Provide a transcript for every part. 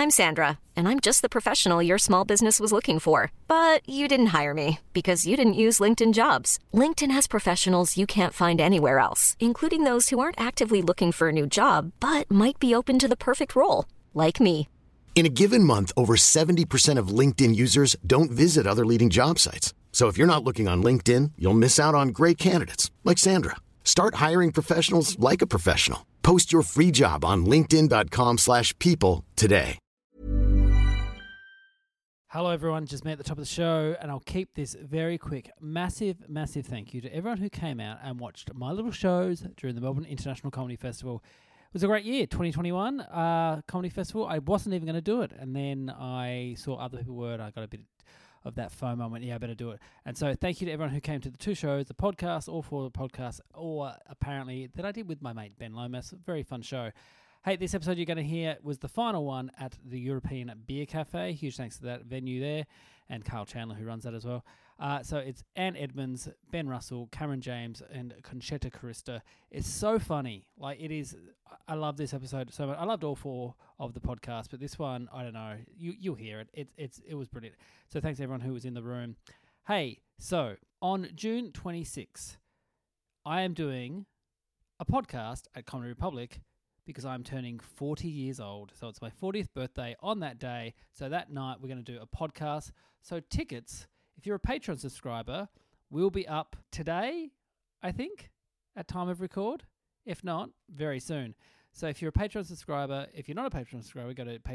I'm Sandra, and I'm just the professional your small business was looking for. But you didn't hire me because you didn't use LinkedIn Jobs. LinkedIn has professionals you can't find anywhere else, including those who aren't actively looking for a new job, but might be open to the perfect role, like me. In a given month, over 70% of LinkedIn users don't visit other leading job sites. So if you're not looking on LinkedIn, you'll miss out on great candidates like Sandra. Start hiring professionals like a professional. Post your free job on linkedin.com/people today. Hello everyone, just me at the top of the show, and I'll keep this very quick. Massive thank you to everyone who came out and watched my little shows during the Melbourne International Comedy Festival. It was a great year, 2021 Comedy Festival. I wasn't even going to do it, and then I saw other people were, and I got a bit of that FOMO. I went, yeah, I better do it. And so thank you to everyone who came to the two shows, the podcast, all four of the podcasts, or apparently that I did with my mate Ben Lomas. Very fun show. Hey, this episode you're going to hear was the final one at the European Beer Cafe. Huge thanks to that venue there, and Carl Chandler, who runs that as well. So it's Anne Edmonds, Ben Russell, Cameron James, and Conchetta Carista. It's so funny. Like, it is. I love this episode so much. I loved all four of the podcasts, but this one, I don't know. You'll hear it. It was brilliant. So thanks to everyone who was in the room. Hey, so on June 26th, I am doing a podcast at Comedy Republic because I'm turning 40 years old. So it's my 40th birthday on that day. So that night we're going to do a podcast. So tickets, if you're a Patreon subscriber, will be up today, I think, at time of record. If not, very soon. So if you're a Patreon subscriber, if you're not a Patreon subscriber, go to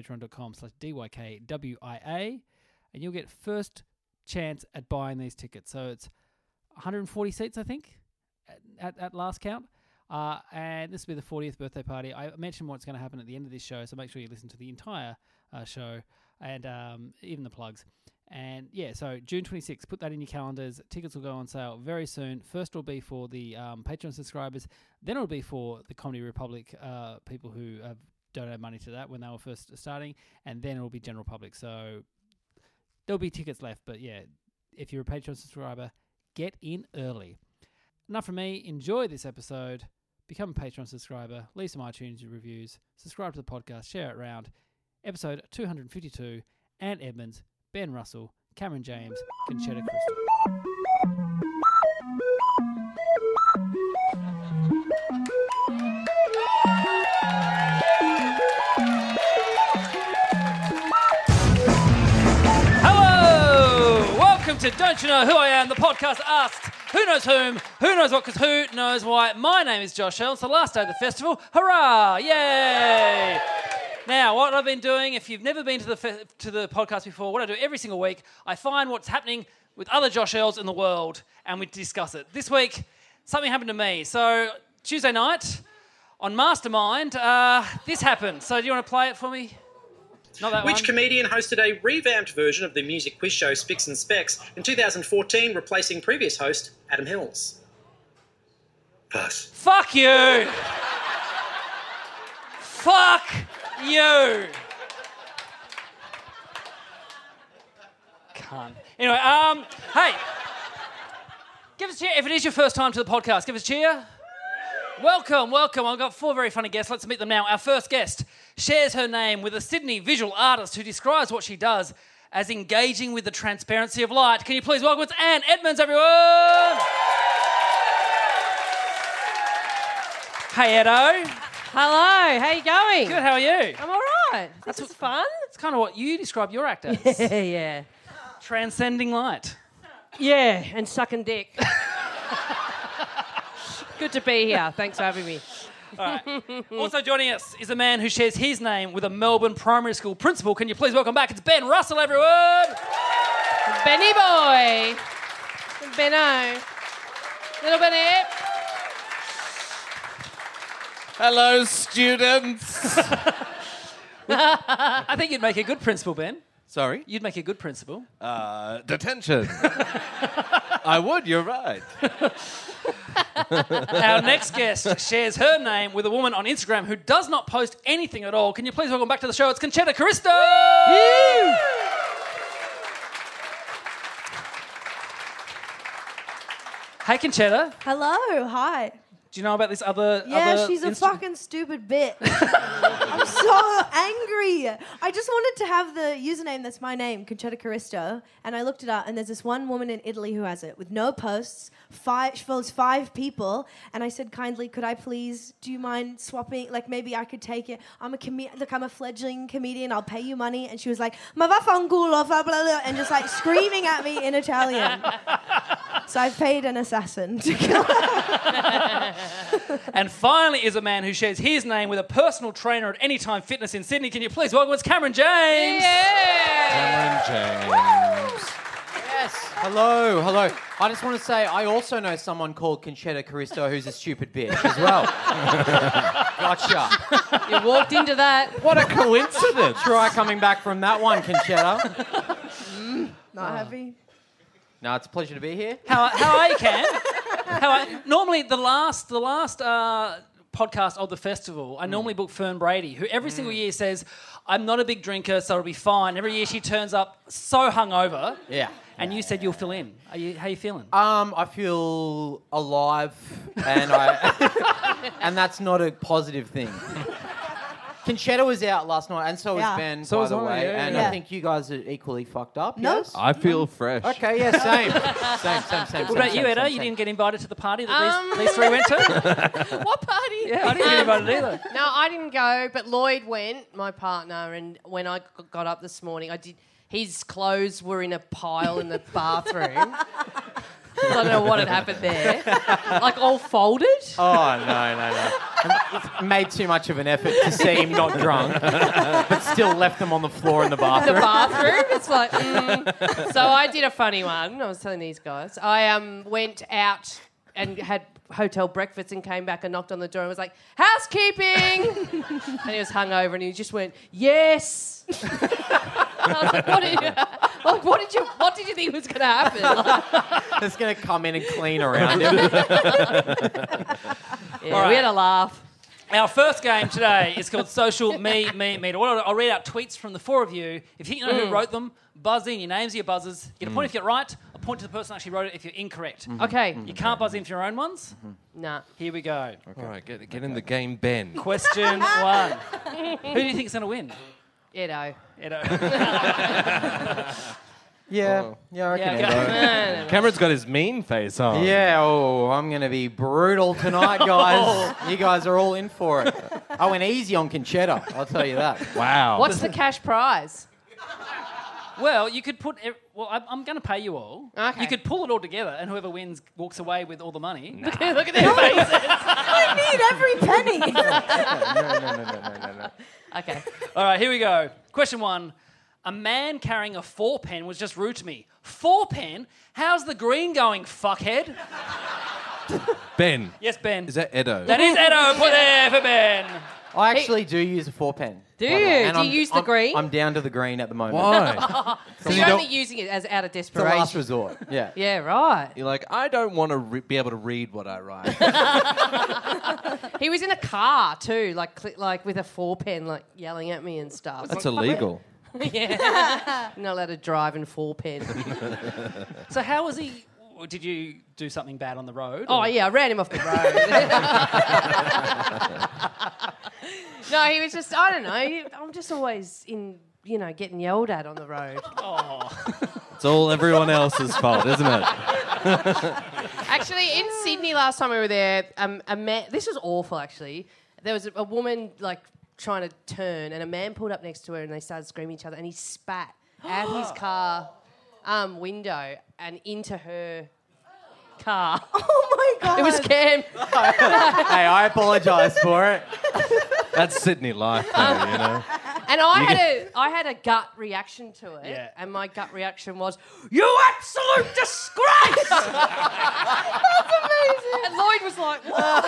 patreon.com/DYKWIA and you'll get first chance at buying these tickets. So it's 140 seats, I think, at last count. And this will be the 40th birthday party. I mentioned what's going to happen at the end of this show, so make sure you listen to the entire show and even the plugs. And yeah, so June 26th, put that in your calendars. Tickets will go on sale very soon. First will be for the Patreon subscribers. Then it'll be for the Comedy Republic people who have donated money to that when they were first starting. And then it'll be general public. So there'll be tickets left. But yeah, if you're a Patreon subscriber, get in early. Enough from me. Enjoy this episode. Become a Patreon subscriber. Leave some iTunes reviews. Subscribe to the podcast. Share it around. Episode 252. Anne Edmonds, Ben Russell, Cameron James, Conchetta Carista. Hello! Welcome to Don't You Know Who I Am, the podcast asked who knows whom, who knows what, because who knows why. My name is Josh Hill. It's the last day of the festival. Hurrah! Yay! Now, what I've been doing, if you've never been to the podcast before, what I do every single week, I find what's happening with other Josh Hills in the world, and we discuss it. This week, something happened to me. So, Tuesday night, on Mastermind, this happened. So, do you want to play it for me? Not that Which one. comedian hosted a revamped version of the music quiz show Spicks and Specs in 2014, replacing previous host Adam Hills? Pass. Fuck you! Fuck you! Cunt. Anyway, hey, give us a cheer. If it is your first time to the podcast, give us a cheer. Welcome. I've got four very funny guests. Let's meet them now. Our first guest shares her name with a Sydney visual artist who describes what she does as engaging with the transparency of light. Can you please welcome it's Anne Edmonds, everyone? Hey, Edo. Hello, how you going? Good, how are you? I'm all right. This is fun. It's kind of what you describe your act as. Yeah. Transcending light. Yeah, and sucking dick. Good to be here. Thanks for having me. All right. Also joining us is a man who shares his name with a Melbourne primary school principal. Can you please welcome back? It's Ben Russell, everyone. Benny boy. Benno. Little Benny. Hello, students. I think you'd make a good principal, Ben. Sorry? You'd make a good principal. Detention. I would, you're right. Our next guest shares her name with a woman on Instagram who does not post anything at all. Can you please welcome back to the show? It's Conchetta Carista! Hey, Conchetta. Hello, hi. Do you know about this other... Yeah, other she's a fucking stupid bitch. I'm so angry. I just wanted to have the username that's my name, Concetta Caristo, and I looked it up, and there's this one woman in Italy who has it with no posts. She follows 5 people, and I said kindly, could I please, do you mind swapping, like maybe I could take it. I'm a fledgling comedian, I'll pay you money. And she was like, ma vaffanculo, blah, blah, blah, and just like screaming at me in Italian. So I've paid an assassin to kill her. And finally is a man who shares his name with a personal trainer at Anytime Fitness in Sydney. Can you please welcome it's Cameron James? Cameron James. Yes. Hello. I just want to say I also know someone called Concetta Caristo who's a stupid bitch as well. Gotcha. You walked into that. What a coincidence. Try coming back from that one, Concetta. Not happy. No, it's a pleasure to be here. How are you, Cam? Normally, the last podcast of the festival, I normally book Fern Brady, who every single year says, I'm not a big drinker, so it'll be fine. Every year she turns up so hungover. Yeah. And you said you'll fill in. How you feeling? I feel alive, and and that's not a positive thing. Concetta was out last night, and so was Ben, So by was the I, way. yeah, And yeah. I think you guys are equally fucked up. No. Yes? I feel fresh. Okay, yeah, same. What about you, Edda? You didn't get invited to the party that these 3 went to? What party? Yeah, I didn't get invited either. No, I didn't go, but Lloyd went, my partner, and when I got up this morning, his clothes were in a pile in the bathroom. I don't know what had happened there. Like all folded. Oh, no. Made too much of an effort to seem not drunk, but still left them on the floor in the The bathroom. bathroom. It's like, So I did a funny one. I was telling these guys. I went out and had hotel breakfast and came back and knocked on the door and was like, housekeeping! And he was hungover and he just went, yes! And I was like, what did you think was going to happen? Like, It's going to come in and clean around him. yeah, we had a laugh. Our first game today is called Social Me Meter. I'll read out tweets from the 4 of you. If you know who wrote them, buzz in. Your names are your buzzers. You get a point if you get it right, a point to the person who actually wrote it if you're incorrect. Okay. You can't buzz in for your own ones. Nah. Here we go. All right, get in the game, Ben. Question 1. Who do you think is going to win? Edo. Edo. Yeah, I reckon. okay. Cameron's got his mean face on. Yeah, I'm going to be brutal tonight, guys. You guys are all in for it. I went easy on Concetta, I'll tell you that. Wow. What's the cash prize? Well, you could put... I'm going to pay you all. Okay. You could pull it all together and whoever wins walks away with all the money. Look at their faces. I need every penny. No. Okay. All right, here we go. Question 1. A man carrying a 4-pen was just rude to me. 4-pen? How's the green going, fuckhead? Ben. Yes, Ben. Is that Edo? That is Edo. Put there for Ben. I actually do use a 4-pen. Do by the way, you? and Do you use the green? I'm down to the green at the moment. Why? So you're only using it as out of It's the desperation. last resort. Yeah. Yeah, right. You're like, I don't want to be able to read what I write. He was in a car too, like with a 4-pen, like yelling at me and stuff. That's illegal. Yeah. You're not allowed to drive in 4-pen. So how was he... Did you do something bad on the road? Oh, or- yeah, I ran him off the road. No, he was just, I don't know. I'm just always getting yelled at on the road. It's all everyone else's fault, isn't it? Actually, in Sydney last time we were there, a man, this was awful actually. There was a woman like trying to turn and a man pulled up next to her and they started screaming at each other and he spat out his car window and into her car. Oh my God. It was Cam. Hey, I apologise for it. That's Sydney life, though, you know. And I had a gut reaction to it. Yeah. And my gut reaction was, you absolute disgrace! That's amazing. And Lloyd was like,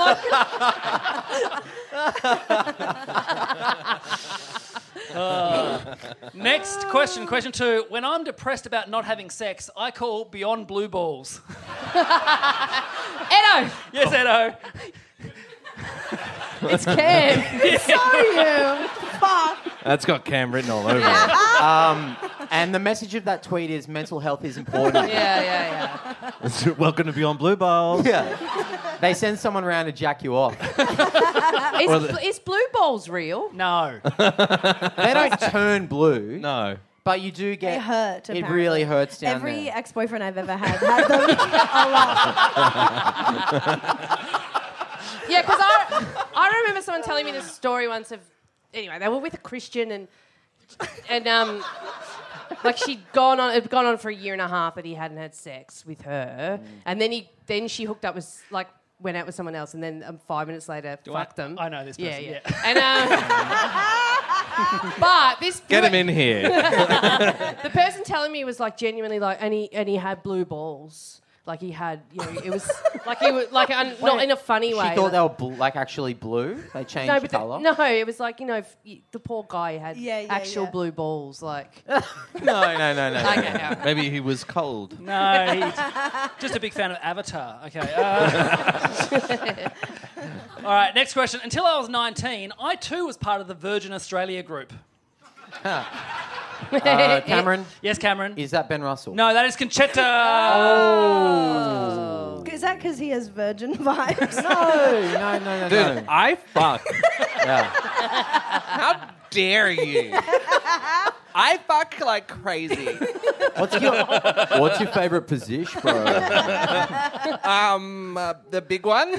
what? Next question, question 2. When I'm depressed about not having sex, I call Beyond Blue Balls. Edo, Yes, Edo. it's Cam. Sorry, you. Fuck. That's got Cam written all over it. And the message of that tweet is mental health is important. Yeah. Welcome to Beyond Blue Balls. Yeah. They send someone around to jack you off. Is Blue balls real? No. They don't turn blue. No. But you do get... They hurt, It apparently. really hurts down Every there. ex-boyfriend I've ever had them a lot. Yeah, because I remember someone telling me this story once of... Anyway, they were with a Christian and like it had gone on for a year and a half that he hadn't had sex with her, and then she hooked up with went out with someone else, and then 5 minutes later fucked them. I know this person. Yeah. And but this Get him in here. the person telling me was like genuinely like, and he had blue balls. Like he had, it was like he was like not in a funny way. She thought they were actually blue? They changed the colour? No, it was like, the poor guy had actual yeah. blue balls. Like, No. okay. Maybe he was cold. No, he's just a big fan of Avatar. Okay. All right, next question. Until I was 19, I too was part of the Virgin Australia group. Cameron, Yes, Cameron. is that Ben Russell? No, that is Conchetta. Oh. Is that because he has virgin vibes? No. Dude, I fuck. Yeah. How dare you? I fuck like crazy. What's your favourite position, bro? The big one.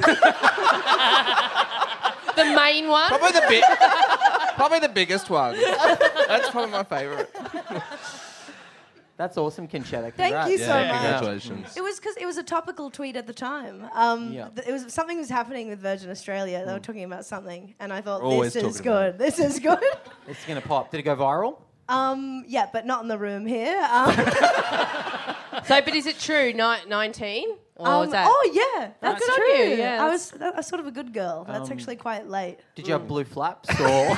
the main one. Probably the biggest one. That's probably my favourite. That's awesome, Conchetta. Thank Congrats. you so much. Congratulations. It was because it was a topical tweet at the time. It was something was happening with Virgin Australia. They were talking about something, and I thought, Always this is talking about good. This is good. It's going to pop. Did it go viral? Yeah, but not in the room here. So, but is it true? 19? Or is that? Oh yeah, that's Good on true. you, yeah, I was sort of a good girl. That's actually quite late. Did you have blue flaps or?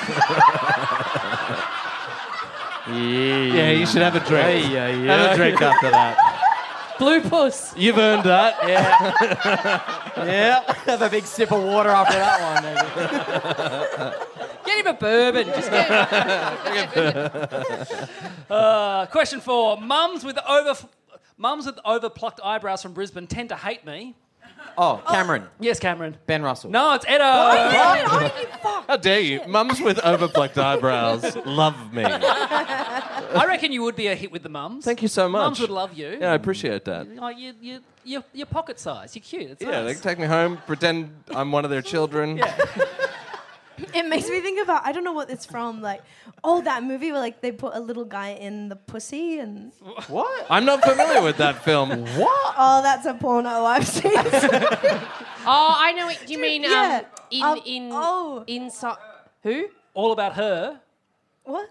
Yeah, you should have a drink. Have a drink after that. Blue puss. You've earned that. Yeah. Have a big sip of water after that one. Get him a bourbon. Just get him. Question 4. Mums with overplucked eyebrows from Brisbane tend to hate me. Oh, Cameron. Yes, Cameron. Ben Russell. No, it's Edo. How dare you? Mums with overplucked eyebrows love me. I reckon you would be a hit with the mums. Thank you so much. Mums would love you. Yeah, I appreciate that. Like you're pocket size. You're cute. It's Yeah, they nice. can take me home, pretend I'm one of their children. It makes me think about, I don't know what it's from, that movie where they put a little guy in the pussy and... What? I'm not familiar with that film. What? Oh, that's a porno I've seen. Oh, I know what you mean. yeah. Inside. Who? All About Her. What?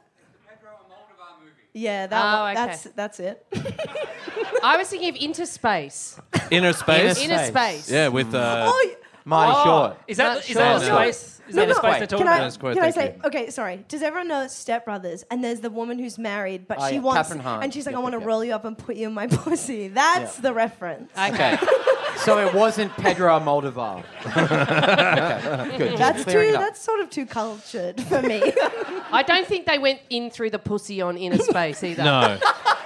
Yeah, that one, okay. that's it. I was thinking of Interspace. Inner Space? Inner Space. Yeah, with... Marty Short. Is that Not is that a sure. space? Is that a space they're talking Can about? That's great, can I thank say, you. okay, sorry. Does everyone know Step Brothers? And there's the woman who's married, but Oh, she yeah, wants, Catherine Hahn. and she's like, Yep, I want to yep, yep. roll you up and put you in my pussy. That's the reference. Okay. So it wasn't Pedro Almodovar. Okay, good. That's Clearing too. it up. That's sort of too cultured for me. I don't think they went in through the pussy on Inner Space either. No.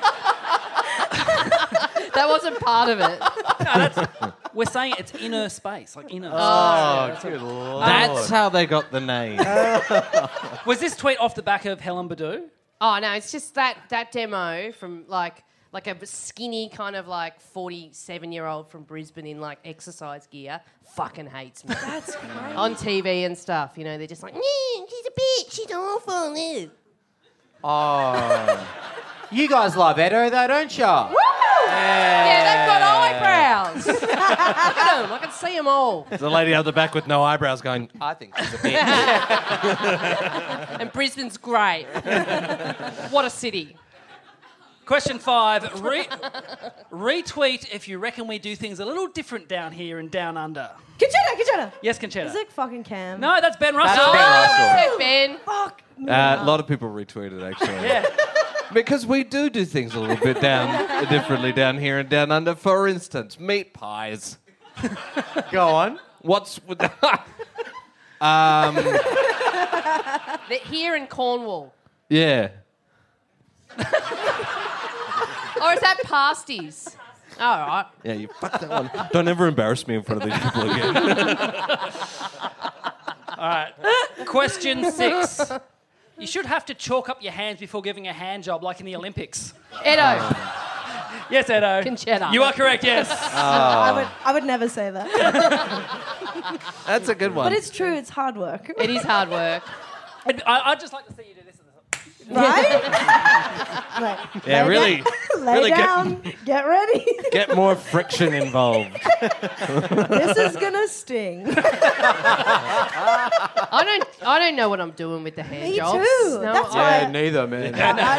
That wasn't part of it. We're saying it's inner space, like inner. Oh, good lord. That's how they got the name. Was this tweet off the back of Helen Badoo? Oh no, it's just that demo from like a skinny kind of 47-year-old from Brisbane in exercise gear fucking hates me. That's great. On TV and stuff, they're just like, she's a bitch, she's awful. Oh. You guys love Edo, though, don't ya? Yeah, they've got eyebrows. Look at them, I can see them all. There's a lady out the back with no eyebrows going, I think she's a bitch. And Brisbane's great. What a city. Question 5. Retweet if you reckon we do things a little different down here and down under. Conchetta. Yes, Conchetta. Is it fucking Cam? No, that's Ben Russell. That's Ben Russell. That's it, Ben. Fuck. A lot of people retweeted, actually. Yeah. Because we do things a little bit differently down here and down under. For instance, meat pies. Go on. What's with They're here in Cornwall. Yeah. Or is that pasties? All right. Yeah, you fucked that one. Don't ever embarrass me in front of these people again. right. Question 6. You should have to chalk up your hands before giving a hand job, like in the Olympics. Edo. Yes, Edo. Conchetta. You are correct, yes. I would never say that. That's a good one. But it's true. It's hard work. It is hard work. I'd just like to see you do this. Right? Yeah, really. Lay down. Get ready. Get more friction involved. This is gonna sting. I don't know what I'm doing with the hand Me jobs. too. No, That's why. Yeah, neither, man.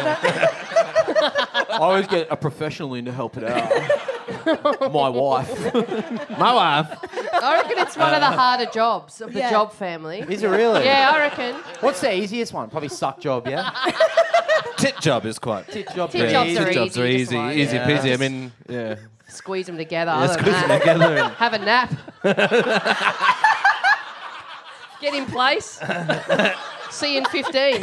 I always get a professional in to help it out. My wife. My wife. I reckon it's one of the harder jobs of the Yeah. job family. Is it really? Yeah, I reckon. What's the easiest one? Probably suck job, yeah? Tit job is quite. Tit job. Tit jobs are Tit jobs are easy, just easy. like- Easy Yeah. peasy. I mean, yeah. Squeeze them together. Let's other than squeeze that. them together. Have a nap. Get in place. See you in 15.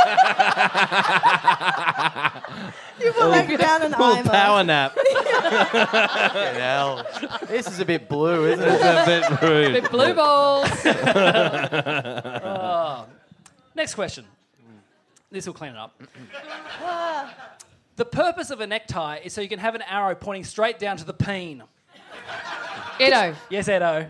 You put like down an Full IMO. power nap. Fucking hell. This is a bit blue, isn't it? A bit rude. Big blue balls. Next question. This will clean it up. The purpose of a necktie is so you can have an arrow pointing straight down to the peen. Edo. Yes, Edo.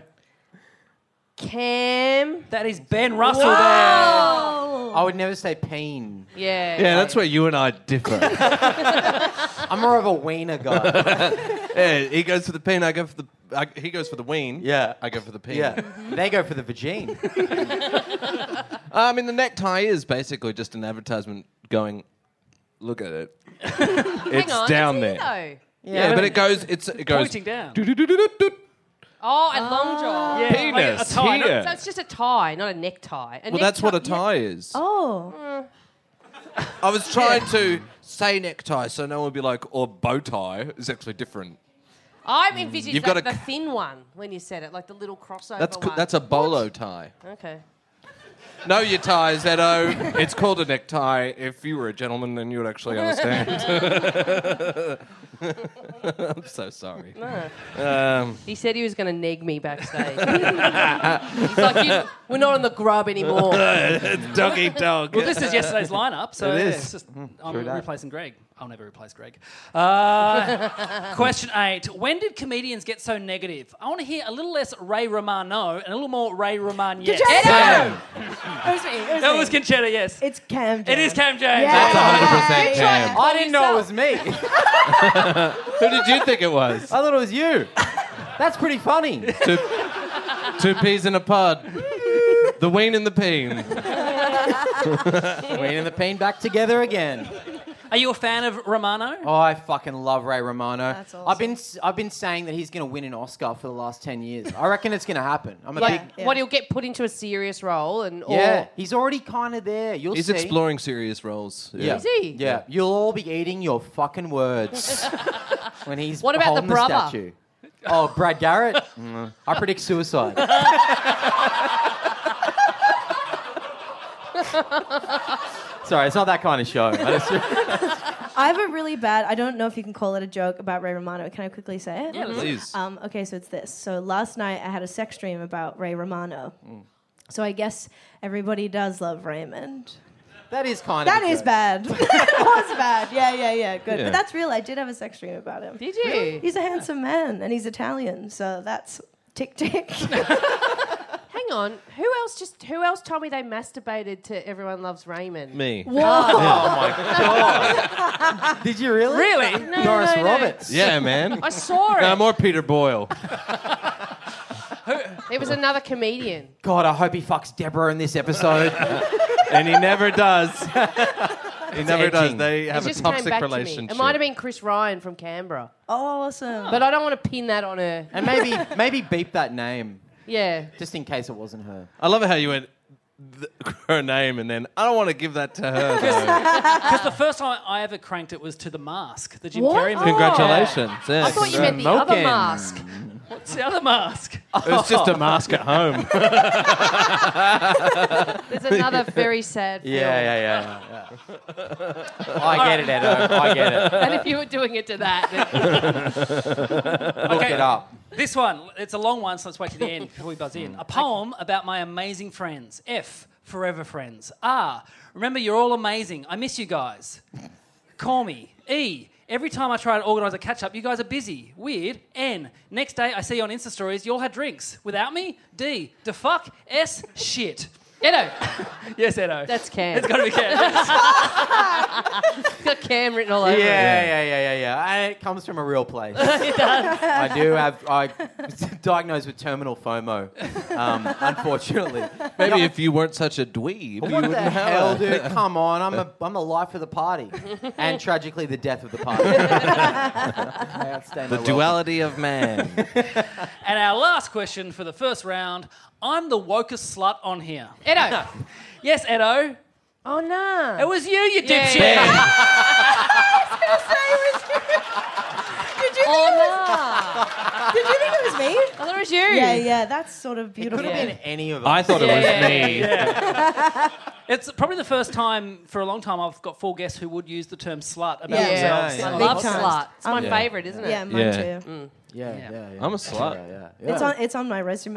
Cam. That is Ben Russell there. I would never say peen. Yeah. Yeah, that's where you and I differ. I'm more of a wiener guy. Yeah, he goes for the peen, I go for the... he goes for the ween. Yeah. I go for the peen. Yeah. They go for the vagine. I mean, the necktie is basically just an advertisement going, look at it. It's Hang on, down it's there. Edo. Yeah, but it goes... It goes... Pointing down. Oh, a long job. Yeah, Penis, like a tie, here. So it's just a tie, not a necktie. Well, that's what a tie is. Oh. I was trying to say necktie so no one would be like, or bow tie is actually different. I'm envisaging You've got the a- thin one when you said it, like the little crossover one. That's a bolo tie. Okay. Know your ties, Edo. It's called a necktie. If you were a gentleman, then you would actually understand. I'm so sorry. He said he was going to neg me backstage. He's like, we're not on the grub anymore. Dog eat dog. Well, this is yesterday's lineup, so It yeah, is. it's just, I'm true that. replacing Greg. I'll never replace Greg. Question 8. When did comedians get so negative? I want to hear a little less Ray Romano and a little more Ray Roman, yes. Conchetta! It was me. That me. was Conchetta, yes. It's Cam. It is Cam James. Yeah. That's 100% Cam. I didn't know it was me. Who did you think it was? I thought it was you. That's pretty funny. Two peas in a pod. The ween and the peen. Ween and the peen back together again. Are you a fan of Romano? Oh, I fucking love Ray Romano. That's awesome. I've been saying that he's going to win an Oscar for the last 10 years. I reckon it's going to happen. I'm a Like, big... Yeah. what, he'll get put into a serious role and... Yeah, he's already kind of there. You'll He's see. exploring serious roles. Yeah. Is he? Yeah. You'll all be eating your fucking words when he's What about the holding brother? statue. Oh, Brad Garrett? I predict suicide. Sorry, it's not that kind of show. I have a really bad, I don't know if you can call it a joke about Ray Romano. Can I quickly say it? Yeah, let's Please. Okay, so it's this. So last night I had a sex dream about Ray Romano. So I guess everybody does love Raymond. That is kind of That a is joke. bad. That was bad. Yeah, good. Yeah. But that's real. I did have a sex dream about him. Did you? He's a handsome man and he's Italian, so that's tick tick. Hang on. Who else told me they masturbated to Everyone Loves Raymond? Me. Did you really? Really? Doris Roberts. Yeah, man. I saw it. No, more Peter Boyle. It was another comedian. God, I hope he fucks Deborah in this episode. And he never does. He never does. edging. They have It a just came toxic back relationship. to me. It might have been Chris Ryan from Canberra. Awesome. But I don't want to pin that on her. And maybe beep that name, Yeah. just in case it wasn't her. I love how you went her name and then I don't want to give that to her. though. Because the first time I ever cranked it was to The Mask, the Jim What? Carrey movie. Congratulations. Yeah. I thought you meant the other Moken. mask. What's the other mask? It was just a mask at home. There's another very sad film. Yeah. I get it, Edo. I get it. And if you were doing it to that, then Look Okay. it up. This one, it's a long one, so let's wait to the end before we buzz in. A poem about my amazing friends. F, forever friends. R, remember you're all amazing. I miss you guys. Call me. E, every time I try to organise a catch-up, you guys are busy. Weird. N, next day I see you on Insta stories, you all had drinks. Without me? D, da fuck. S, shit. Edo. Yes, Edo. That's Cam. It's got to be Cam. It's got Cam written all over it. Yeah. And it comes from a real place. It does. I was diagnosed with terminal FOMO, unfortunately. Maybe if you weren't such a dweeb, you What wouldn't the have hell, it. dude? Come on, I'm a life of the party, and tragically the death of the party. The duality of man. And our last question for the first round. I'm the wokest slut on here. Edo. Yes, Edo. Oh, no. It was you dipshit. Did you think it was me? I thought it was you. Yeah, that's sort of It beautiful. could have been any of us. I thought it was me. It's probably the first time for a long time I've got full guests who would use the term slut about Yeah. themselves. Yeah. I Big love time. slut. It's my Yeah. favourite, isn't it? Yeah, mine Yeah. too. Yeah. I'm a slut. Yeah. It's on my resume.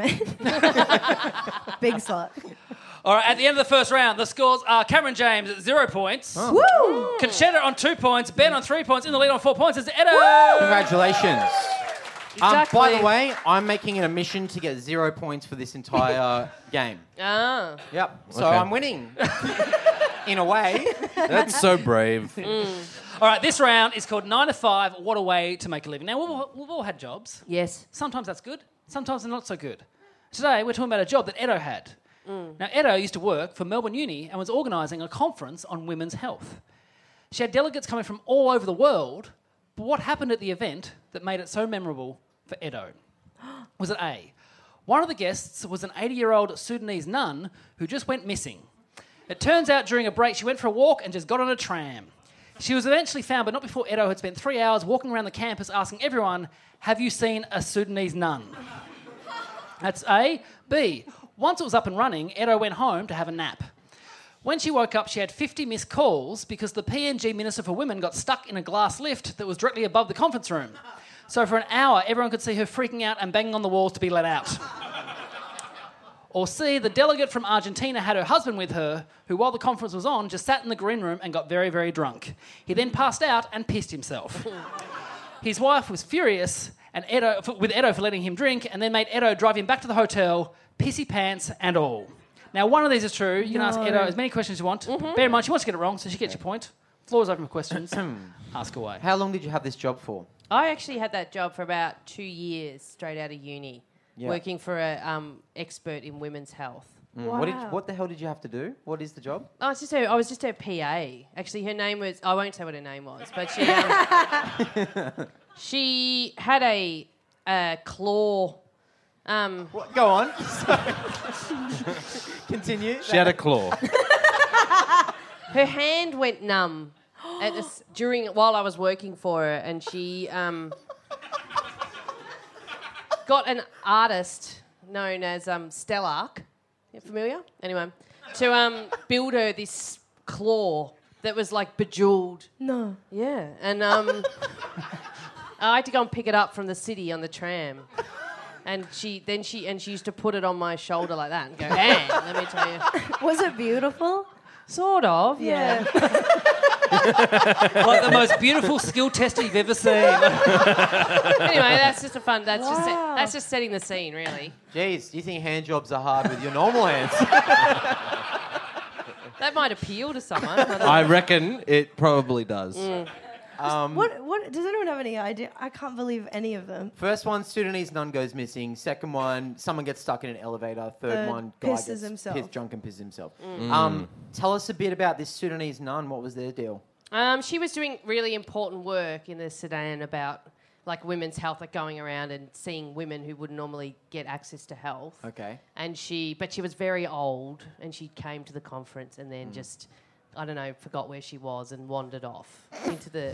Big slut. All right, at the end of the first round, the scores are Cameron James at 0 points. Woo! Conchetta on 2 points. Ben on 3 points. In the lead on 4 points is Edo. Congratulations. Exactly. By the way, I'm making it a mission to get 0 points for this entire game. Ah. Yep. So Okay. I'm winning. In a way. That's so brave. All right, this round is called 9 to 5, What a Way to Make a Living. Now, we've all had jobs. Yes. Sometimes that's good. Sometimes they're not so good. Today, we're talking about a job that Edo had. Now, Edo used to work for Melbourne Uni and was organising a conference on women's health. She had delegates coming from all over the world, but what happened at the event that made it so memorable for Edo? Was it A, one of the guests was an 80-year-old Sudanese nun who just went missing. It turns out during a break she went for a walk and just got on a tram. She was eventually found, but not before Edo had spent 3 hours walking around the campus asking everyone, have you seen a Sudanese nun? That's A. B, once it was up and running, Edo went home to have a nap. When she woke up, she had 50 missed calls because the PNG Minister for Women got stuck in a glass lift that was directly above the conference room. So for an hour, everyone could see her freaking out and banging on the walls to be let out. Or C, the delegate from Argentina had her husband with her, who while the conference was on, just sat in the green room and got very, very drunk. He then passed out and pissed himself. His wife was furious with Edo for letting him drink, and then made Edo drive him back to the hotel, pissy pants and all. Now, one of these is true. You can ask Edo as many questions as you want. Bear in mind, she wants to get it wrong, so she gets your point. Floor is open for questions. Ask away. How long did you have this job for? I actually had that job for about 2 years straight out of uni, working for a expert in women's health. Wow. What the hell did you have to do? What is the job? I was just her PA. Actually, her name was... I won't say what her name was, but she... she had a claw... What? Go on. Continue. She had a claw. Her hand went numb while I was working for her, and she got an artist known as Stellark. You familiar? Anyway, to build her this claw that was like bejeweled. No. Yeah, and I had to go and pick it up from the city on the tram. And she used to put it on my shoulder like that and go, "Hey, let me tell you." Was it beautiful? Sort of, yeah. Like the most beautiful skill tester you've ever seen. Anyway, that's just a fun. That's just setting the scene, really. Jeez, do you think hand jobs are hard with your normal hands? That might appeal to someone. I reckon it probably does. What? Does anyone have any idea? I can't believe any of them. First one, Sudanese nun goes missing. Second one, someone gets stuck in an elevator. Third one, guy pisses gets himself. pissed drunk and pisses himself. Tell us a bit about this Sudanese nun. What was their deal? She was doing really important work in the Sudan about like women's health, like going around and seeing women who wouldn't normally get access to health. Okay. And she was very old, and she came to the conference and then just, I don't know, forgot where she was and wandered off into the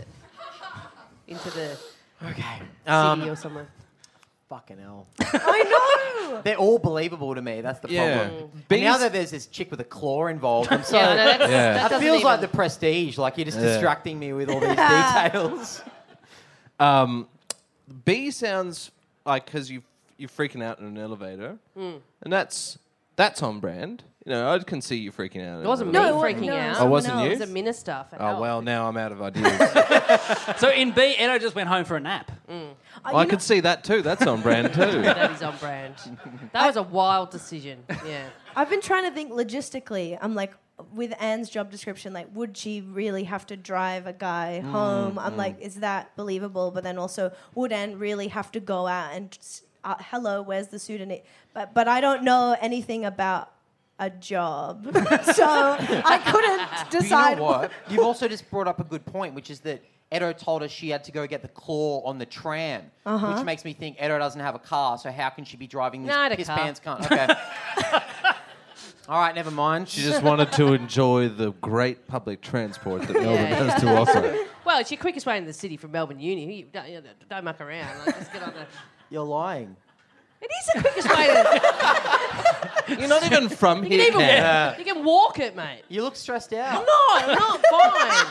Okay. city or somewhere. Fucking hell. I know. They're all believable to me. That's the Yeah. problem. And now that there's this chick with a claw involved, I'm so... Yeah, I know, that It doesn't feels like even- the Prestige. Like you're just distracting me with all these details. B sounds like, because you're freaking out in an elevator, and that's on brand. You know, I can see you freaking out. It wasn't me freaking out. Oh, wasn't you? It was a minister. For Oh, well, now I'm out of ideas. So in B, Edo just went home for a nap. I could see that too. That's on brand too. That is on brand. That was a wild decision. Yeah. I've been trying to think logistically. I'm like, with Anne's job description, like, would she really have to drive a guy home? I'm like, is that believable? But then also, would Anne really have to go out and, hello, where's the suit? But I don't know anything about a job, so I couldn't decide. You know what? You've also just brought up a good point, which is that Edo told us she had to go get the claw on the tram, which makes me think Edo doesn't have a car, so how can she be driving this piss pants cunt? Okay. All right, never mind. She just wanted to enjoy the great public transport that Melbourne has to offer. Well, it's your quickest way into the city from Melbourne Uni. You don't muck around. Like, just get on the... You're lying. It is the quickest way to... You're not even from You here, can even you can walk it, mate. You look stressed out. I'm not fine.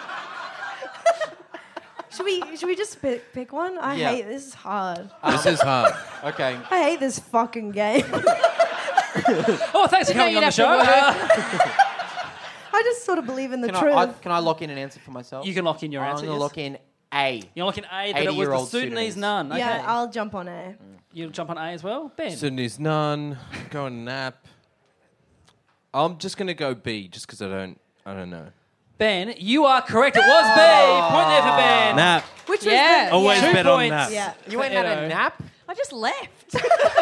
Should we just pick one? I hate this. Is hard. This is hard. Okay. I hate this fucking game. Oh, thanks for coming on the show. I just sort of believe in the truth. Can I lock in an answer for myself? You can lock in your answer. I'm going to lock in A. You're looking A, that it was the Sudanese nun. Okay. Yeah, I'll jump on A. You'll jump on A as well? Ben? Sudanese nun, go on a nap. I'm just going to go B, just because I don't know. Ben, you are correct. It was B. Point there for Ben. Nap. Which was Yeah. the, Always Two bet on points. nap. Yeah. You went and had a nap? I just left.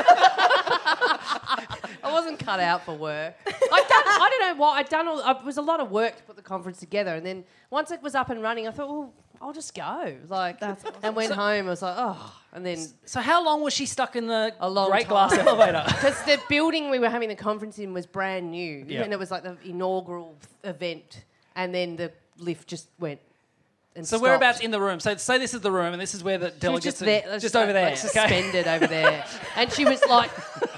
I wasn't cut out for work. I don't know what. It was a lot of work to put the conference together, and then once it was up and running, I thought, well, I'll just go. Like, That's awesome. and went home. I was like, oh, and then So how long was she stuck in the A long Great Glass time. elevator? because the building we were having the conference in was brand new, Yeah. and it was like the inaugural event, and then the lift just went. And So stopped. whereabouts in the room? So say this is the room, and this is where the She was delegates just are. there, Just over there. like, suspended over there, and she was like.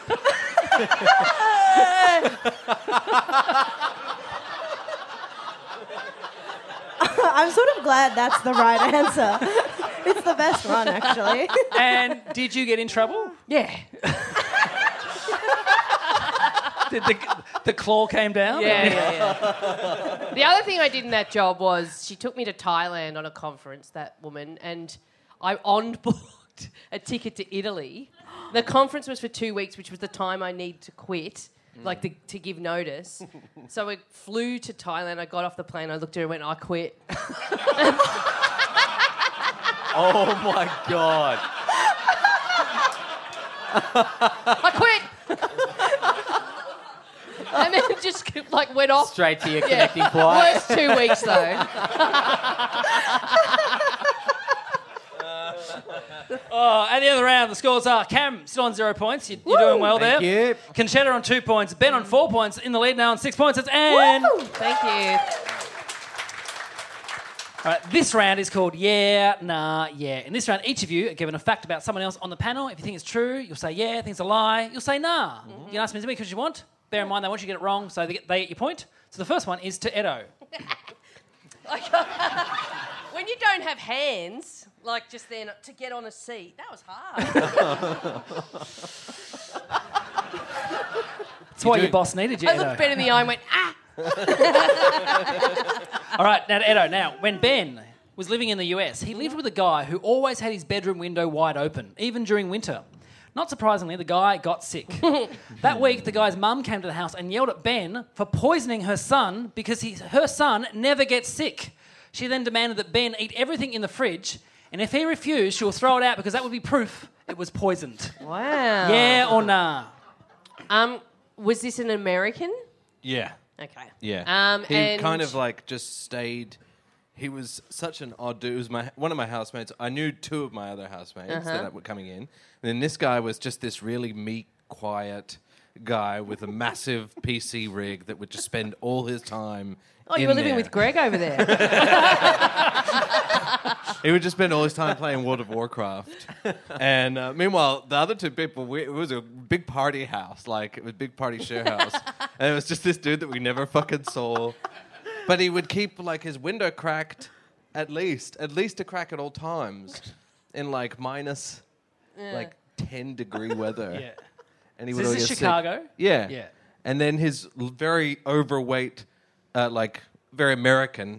I'm sort of glad that's the right answer. It's the best one, actually. And did you get in trouble? Yeah. Did the claw came down? Yeah. The other thing I did in that job was she took me to Thailand on a conference, that woman, and I on-booked a ticket to Italy. The conference was for 2 weeks, which was the time I need to quit, to give notice. So I flew to Thailand. I got off the plane. I looked at her and went, I quit. Oh, my God. I quit. And then just went off. Straight to your connecting flight. Worst 2 weeks though. Oh, at the other round, the scores are Cam still on 0 points. You're doing well Thank there. you. Conchetta on 2 points. Ben on 4 points. In the lead now on 6 points. It's Anne. Thank you. All right, this round is called Yeah, Nah, Yeah. In this round, each of you are given a fact about someone else on the panel. If you think it's true, you'll say yeah. If you think it's a lie, you'll say nah. You can ask me as many questions you want. Bear in mind, they want you to get it wrong, so they get your point. So the first one is to Edo. When you don't have hands, like just then to get on a seat, that was hard. That's why your boss needed you, I Edo. looked Ben in the eye and went, ah. All right, now to Edo. Now, when Ben was living in the US, he lived with a guy who always had his bedroom window wide open, even during winter. Not surprisingly, the guy got sick. That week, the guy's mum came to the house and yelled at Ben for poisoning her son because her son never gets sick. She then demanded that Ben eat everything in the fridge, and if he refused, she will throw it out because that would be proof it was poisoned. Wow. Yeah or nah? Was this an American? Yeah. Okay. Yeah. He and kind of just stayed. He was such an odd dude. It was one of my housemates. I knew two of my other housemates that were coming in. And then this guy was just this really meek, quiet guy with a massive PC rig that would just spend all his time. Oh, you were living with Greg over there. He would just spend all his time playing World of Warcraft. And meanwhile, the other two people, it was a big party house. Like, it was a big party share house. And it was just this dude that we never fucking saw. But he would keep, his window cracked at least a crack at all times. In, minus, 10-degree weather. Yeah. And he So would this all is get sick. Chicago? Yeah. Yeah. And then his very overweight, like very American,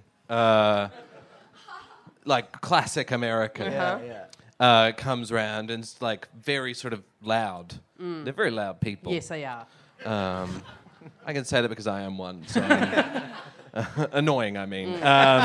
like classic American, comes round and is like very sort of loud. They're very loud people. Yes, they are. I can say that because I am one. So annoying, I mean.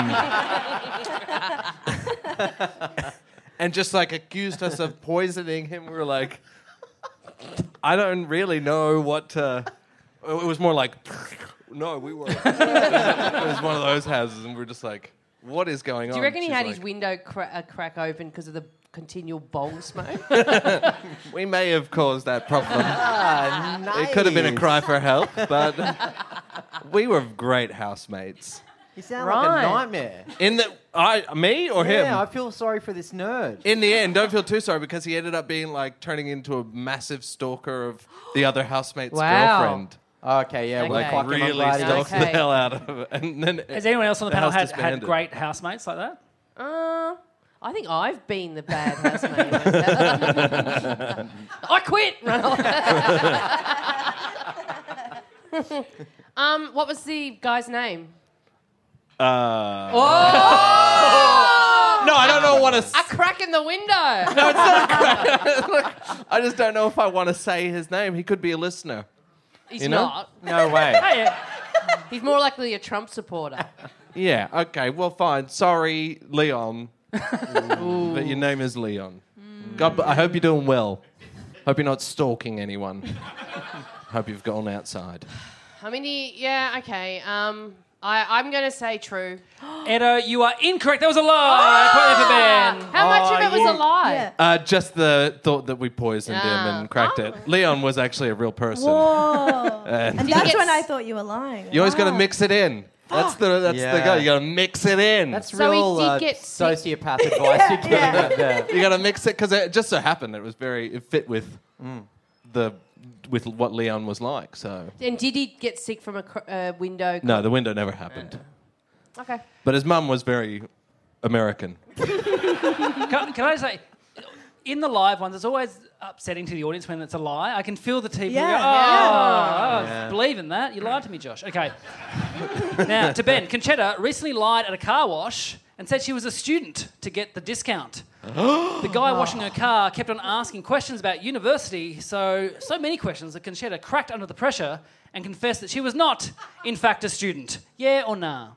And just like accused us of poisoning him. We were like, I don't really know what to. It was more like, no, we were. It was one of those houses, and we were just like, what is going on? Do you reckon he She's had like, his window crack open because of the continual bong smoke? We may have caused that problem. Nice. It could have been a cry for help, but we were great housemates. You sound like Right. a nightmare. Me or him? Yeah, I feel sorry for this nerd. In the end, don't feel too sorry because he ended up being like turning into a massive stalker of the other housemate's Wow. girlfriend. Okay, yeah, Okay. well, Like fuck him, I'm really glad he stalked Okay. the hell out of it. And then Has anyone else on the the panel house had disbanded. great housemates like that? I think I've been the bad housemate. I quit. What was the guy's name? No, I don't know what to. A crack in the window. I just don't know if I want to say his name. He could be a listener. He's You know? not. No way. Hey, He's more likely a Trump supporter. Yeah. Okay. Well, fine. Sorry, Leon. But your name is Leon. God, I hope you're doing well. Hope you're not stalking anyone. Hope you've gone outside. I mean, okay. I'm going to say true. Edo, you are incorrect. That was a lie. Point there for Ben. How much of it was a lie? Yeah. Just the thought that we poisoned him and cracked it. Leon was actually a real person. Whoa. And And you that's get when I s- thought you were lying. you always got to Wow. mix it in. That's the Yeah. go. You got to mix it in. That's So he real did get sick. sociopath advice you're giving right there. You got to mix it because it just so happened it fit with with what Leon was like. So And did he get sick from a window? no, the window never happened. Okay. But his mum was very American. Can I say, in the live ones, it's always upsetting to the audience when it's a lie. I can feel the TV. Yeah, Believe in that. You lied to me, Josh. Okay. Now, to Ben. Conchetta recently lied at a car wash and said she was a student to get the discount. The guy washing her car kept on asking questions about university, so many questions that Conchetta cracked under the pressure and confessed that she was not, in fact, a student. Yeah or nah?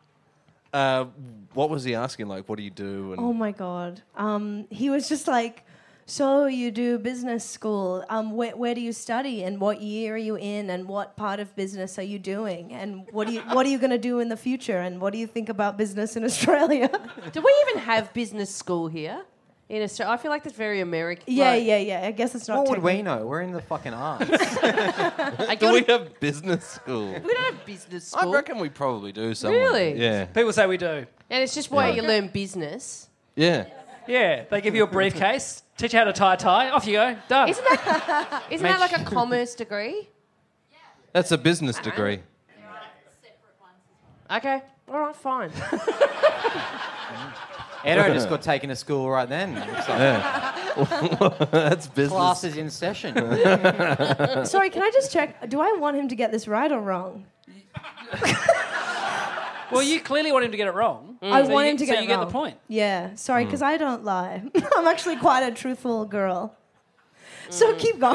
What was he asking? Like, what do you do? And Oh my god. He was just like, so you do business school. Where do you study, and what year are you in, and what part of business are you doing, and what are you going to do in the future, and what do you think about business in Australia? Do we even have business school here in Australia? I feel like that's very American. yeah. Like, I guess it's not. What would we technical. know? We're in the fucking arts. I do we got have business school? we don't have business I school. reckon we probably do somewhere. Really? Yeah. People say we do. And it's just where you learn business. Yeah. Yeah, they give you a briefcase, teach you how to tie a tie, off you go, done. Isn't that like a commerce degree? That's a business degree. Okay. All right, fine. Edo just got taken to school right then. Looks like That's business. class is in session. Sorry, can I just check? Do I want him to get this right or wrong? Well, you clearly want him to get it wrong. I So want you- him to so get you it get wrong. the point. Yeah, sorry, because I don't lie. I'm actually quite a truthful girl. So keep going.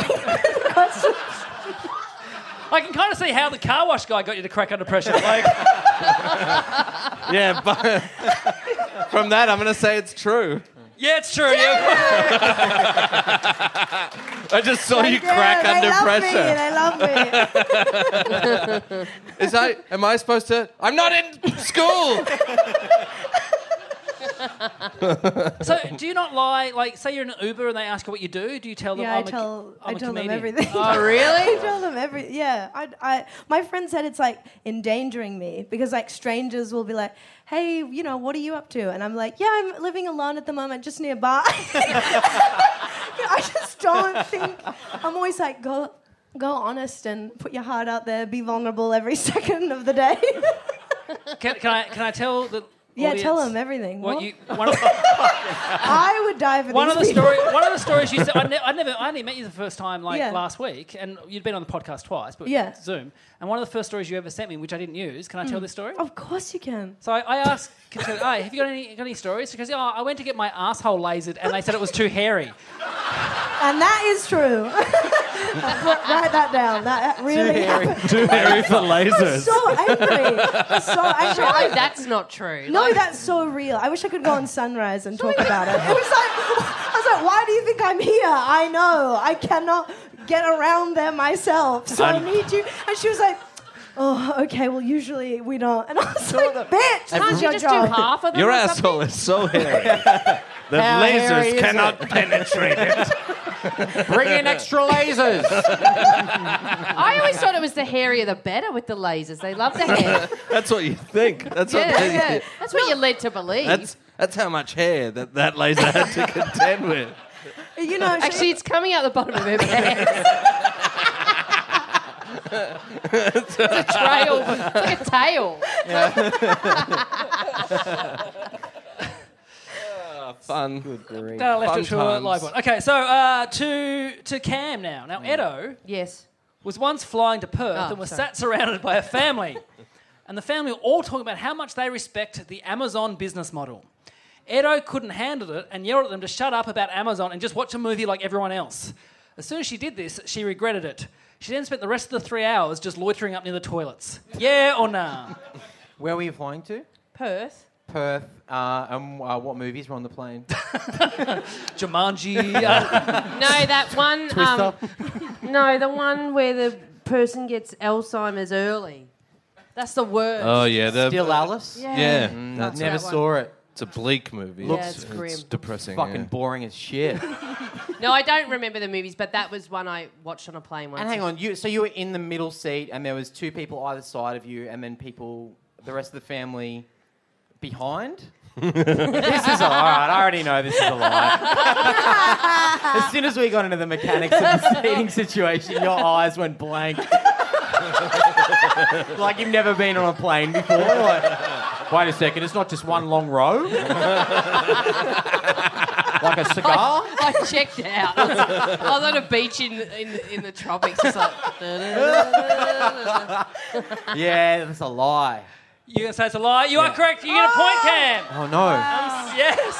I can kind of see how the car wash guy got you to crack under pressure. Like, Yeah, but from that, I'm going to say it's true. yeah, it's true. Yeah. I just saw you crack under pressure. They love me. Am I supposed to? I'm not in school. So, do you not lie? Like, say you're in an Uber and they ask you what you do. Do you tell them? Yeah, I I'm tell a them comedian? everything. Oh, really? I tell them every. Yeah, my friend said it's like endangering me because like strangers will be like, "Hey, what are you up to?" And I'm like, "Yeah, I'm living alone at the moment, just nearby." I just don't think. I'm always like, go honest and put your heart out there. Be vulnerable every second of the day. Can I tell the Yeah, audience tell them everything. what What? you. I would die for One of these the people. story. One of the stories you said. I only met you the first time Yeah. last week, and you'd been on the podcast twice, but Yeah. Zoom. And one of the first stories you ever sent me, which I didn't use. Can I tell this story? Of course you can. So I asked, Conchetta, hey, have you got any stories? She goes, oh, I went to get my asshole lasered, and they said it was too hairy. And that is true. Write that down. That really happened. Too hairy for I'm lasers. so angry. So angry. Surely that's not true. No, that's so real. I wish I could go on Sunrise and talk about it. It was like, I was like, why do you think I'm here? I know. I cannot get around there myself. So I need you. And she was like, oh, okay, well, usually we don't. And I was like, bitch, Can't that's you your just job. do half of them? Your or something? asshole is so hairy that How hairy lasers is cannot it? penetrate it. Bring in extra lasers. I always thought it was the hairier the better with the lasers. They love the hair. That's what you think. That's what Yeah, they, yeah. That's what you're led to believe. That's how much hair that laser had to contend with. You know, Actually, it's coming out the bottom of her pants. It's a trail. It's like a tail. Fun. I left Fun it to a times. live one. Okay, so to Cam now. Now, Edo Yes. was once flying to Perth Oh, and was sorry. sat surrounded by a family. And the family were all talking about how much they respect the Amazon business model. Edo couldn't handle it and yelled at them to shut up about Amazon and just watch a movie like everyone else. As soon as she did this, she regretted it. She then spent the rest of the 3 hours just loitering up near the toilets. Yeah or nah? Where were you flying to? Perth. Perth. And what movies were on the plane? Jumanji. No, that one. Twister. No, the one where the person gets Alzheimer's early. That's the worst. Oh yeah, Still Alice? yeah. That's Never that one. saw it. It's a bleak movie. Yeah, it's grim. depressing. Fucking yeah. boring as shit. No, I don't remember the movies, but that was one I watched on a plane once. And hang on, so you were in the middle seat, and there was two people either side of you, and then the rest of the family behind. This is all right. I already know this is a lie. As soon as we got into the mechanics of the seating situation, your eyes went blank. Like you've never been on a plane before. Like, wait a second, it's not just one long row. Like a cigar. I checked out. I was on a beach in the tropics. It's like, Yeah, that's a lie. You're going to say it's a lie? You are correct. You get a point, Cam. Oh no. Yes.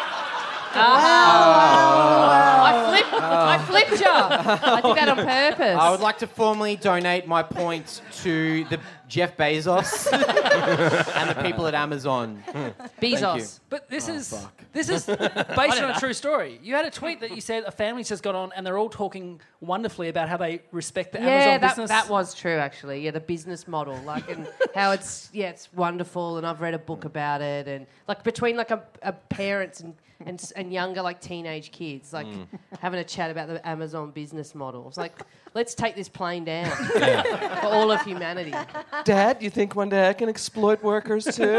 I flipped you. I did that on purpose. I would like to formally donate my points to the Jeff Bezos and the people at Amazon. Bezos. But this is based on a true story. You had a tweet that you said a family's just got on and they're all talking wonderfully about how they respect the Amazon business. that was true actually. Yeah, the business model, like, and how it's wonderful. And I've read a book about it, and like between like a parents and younger like teenage kids, like having a chat about the Amazon business model. It's like, let's take this plane down for all of humanity. Dad, you think one day I can exploit workers too?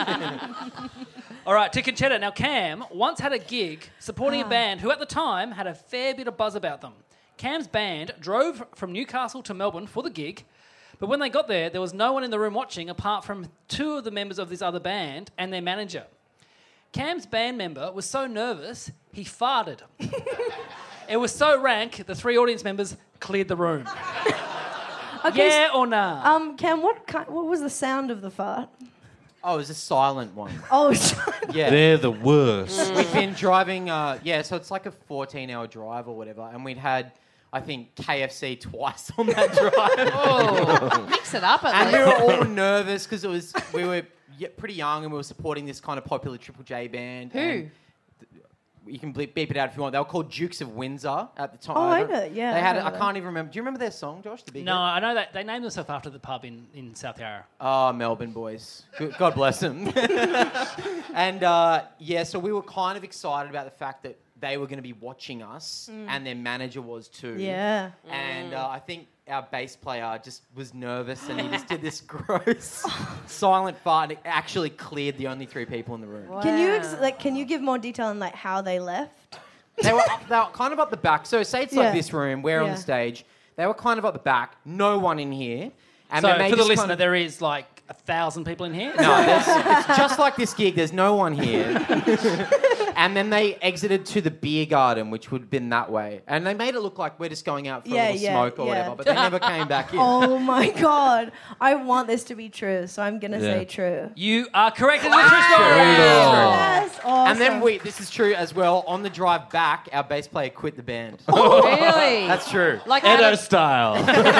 All right, to Conchetta. Now, Cam once had a gig supporting a band who at the time had a fair bit of buzz about them. Cam's band drove from Newcastle to Melbourne for the gig, but when they got there was no one in the room watching apart from two of the members of this other band and their manager. Cam's band member was so nervous, he farted. It was so rank, the three audience members cleared the room. Okay, Yeah or nah? Cam, what was the sound of the fart? Oh, it was a silent one. Oh, Yeah. They're the worst. We've been driving, so it's like a 14-hour drive or whatever, and we'd had, I think, KFC twice on that drive. Oh, mix it up at And least. we were all nervous because we were pretty young and we were supporting this kind of popular Triple J band. Who? And you can beep it out if you want. They were called Dukes of Windsor at the time. Oh, I know. Yeah, They I had. know I them. can't even remember. Do you remember their song, Josh? The big No, hit? I know that they named themselves after the pub in South Yarra. Oh, Melbourne boys. God bless them. And so we were kind of excited about the fact that they were going to be watching us, and their manager was too. yeah. And I think our bass player just was nervous, and he just did this gross silent fart. And it actually cleared the only three people in the room. Can you can you give more detail on like how they left? They were kind of up the back. So say it's Yeah. like this room. We're on Yeah. the stage. They were kind of up the back. No one in here. And So then they for the just listener, kind of- there is like 1,000 people in here? No, it's just like this gig. There's no one here. And then they exited to the beer garden, which would have been that way. And they made it look like we're just going out for a little smoke or whatever, but they never came back in. Oh my God. I want this to be true, so I'm going to say true. You are correct. It's a true story. Yes, awesome. And then this is true as well, on the drive back, our bass player quit the band. Really? That's true. Like Edo style.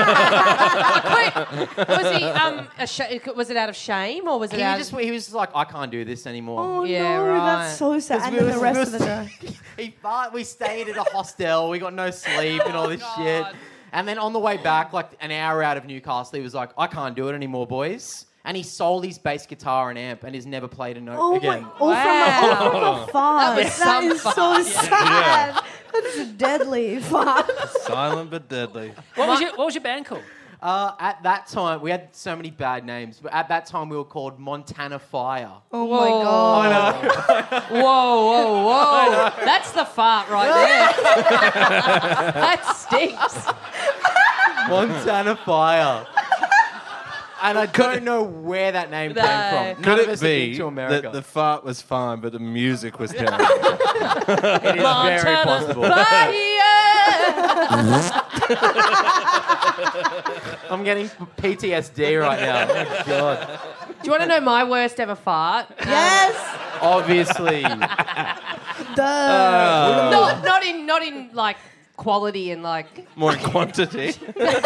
Was it out of shame or was it out? He was just like, I can't do this anymore. Oh Yeah, no, right. that's so sad. And then the rest of the drive. We stayed at a hostel. We got no sleep and all this shit. And then on the way back, like an hour out of Newcastle, he was like, I can't do it anymore, boys. And he sold his bass guitar and amp and has never played a note again. From a fart. That is so sad. That is a deadly fart. Silent but deadly. What was your band called? At that time, we had so many bad names, but at that time we were called Montana Fire. Oh my God. Whoa. That's the fart right there. That stinks. Montana Fire. And I don't know where that name came from. Could None of it us have been be to America. that the fart was fine, but the music was terrible? It is very possible. I'm getting PTSD right now. Oh my God. Do you want to know my worst ever fart? Yes. Obviously. Not in like quality and like More in quantity.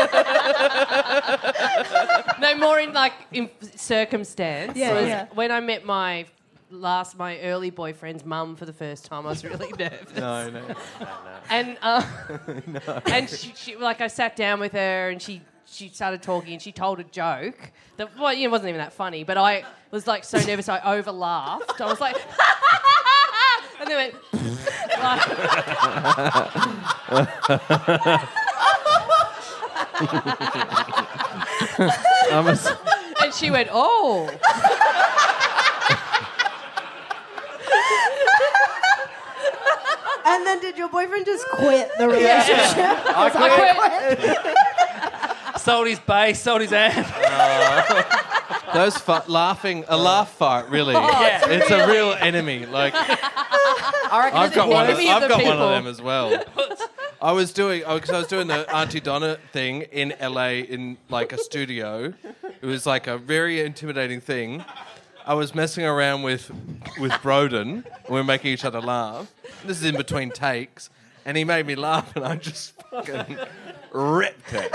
no, more in like in circumstance. Yeah. When I met my early boyfriend's mum for the first time, I was really nervous. No. And and she like I sat down with her and she started talking and she told a joke that it wasn't even that funny, but I was like so nervous I over laughed. I was like and then went and she went, oh. And then did your boyfriend just quit the relationship? I quit. Sold his bass, sold his amp. Those a laugh fart, really. It's a real enemy. Like, I've got one of them as well. I was doing the Auntie Donna thing in LA in like a studio. It was like a very intimidating thing. I was messing around with Broden, and we were making each other laugh. This is in between takes, and he made me laugh, and I just fucking ripped it.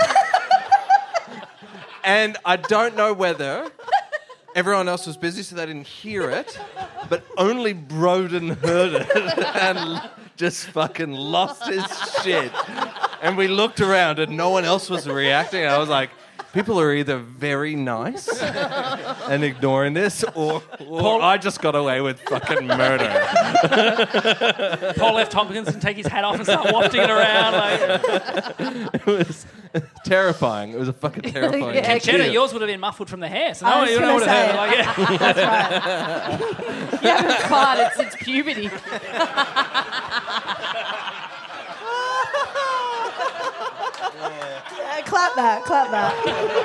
And I don't know whether everyone else was busy, so they didn't hear it, but only Broden heard it and just fucking lost his shit. And we looked around, and no one else was reacting. I was like, people are either very nice and ignoring this, or I just got away with fucking murder. Paul F. Tompkins take his hat off and start wafting it around. It was terrifying. It was a fucking terrifying. Yeah, Cheddar, yours would have been muffled from the hair, so I no was one gonna would have say heard it. Like, yeah. That's right. You haven't farted since puberty. Clap that.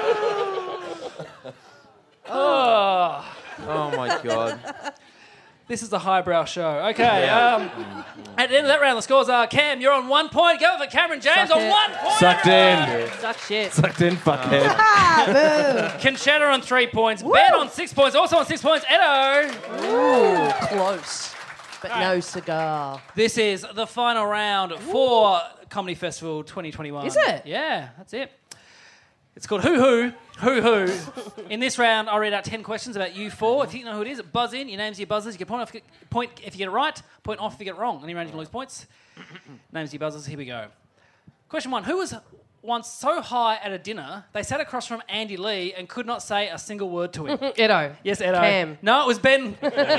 Oh my God. This is the highbrow show. Okay. At the end of that round, the scores are Cam, you're on 1 point. Go for Cameron James Suck on it. 1 point. Sucked in. Suck shit. Sucked in, fuckhead. Conchetta on 3 points. Ben on 6 points. Also on 6 points, Edo. Ooh, close. But no cigar. This is the final round for Comedy Festival 2021. Is it? Yeah, that's it. It's called Who Who. In this round, I'll read out 10 questions about you four. If you know who it is, buzz in. Your name's your buzzers. You can point if you get it right, point off if you get it wrong. Any round you can lose points. Name's your buzzers. Here we go. Question 1. Who was once so high at a dinner, they sat across from Andy Lee and could not say a single word to him? Edo. Yes, Edo. Cam. No, it was Ben.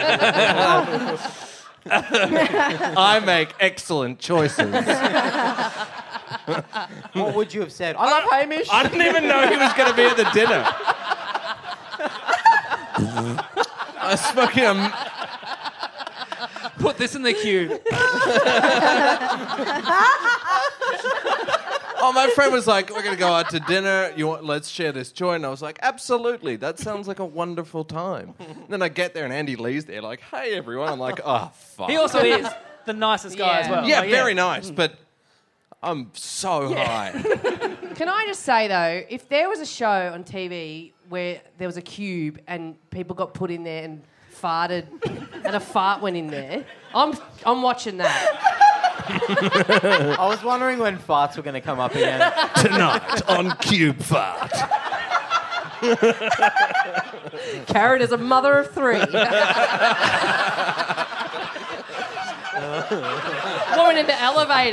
I make excellent choices. What would you have said? I love Hamish. I didn't even know he was going to be at the dinner. I was fucking... Put this in the queue. Oh, my friend was like, we're going to go out to dinner. Let's share this joint. And I was like, absolutely. That sounds like a wonderful time. And then I get there and Andy Lee's there like, hey, everyone. I'm like, oh, fuck. He also is the nicest guy as well. Yeah, Like, very nice. But I'm so high. Can I just say, though, if there was a show on TV where there was a cube and people got put in there and farted and a fart went in there, I'm watching that. I was wondering when farts were going to come up again. Tonight on Cube Fart. Karen is a mother of 3. Woman in the elevator.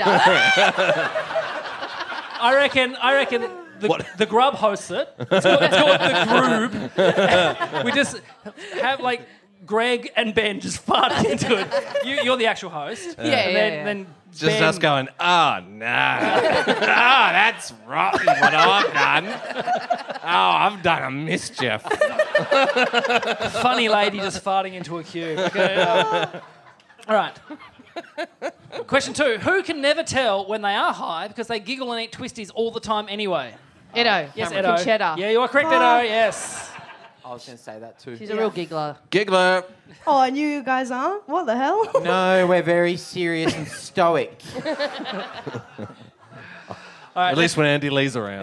I reckon the Grub hosts it. It's called The Groob. We just have like Greg and Ben just fart into it. You're the actual host. Then Just Ben, us going, oh, no. That's rotten what I've done. I've done a mischief. funny lady just farting into a cube. Okay. All right. Question 2. Who can never tell when they are high because they giggle and eat twisties all the time anyway? Edo. Yes, Edo. Conchetta. Yeah, you are correct, Edo. Yes. I was going to say that too. She's a real giggler. Giggler. Oh, and you guys aren't? What the hell? No, we're very serious and stoic. All right, At least when Andy Lee's around.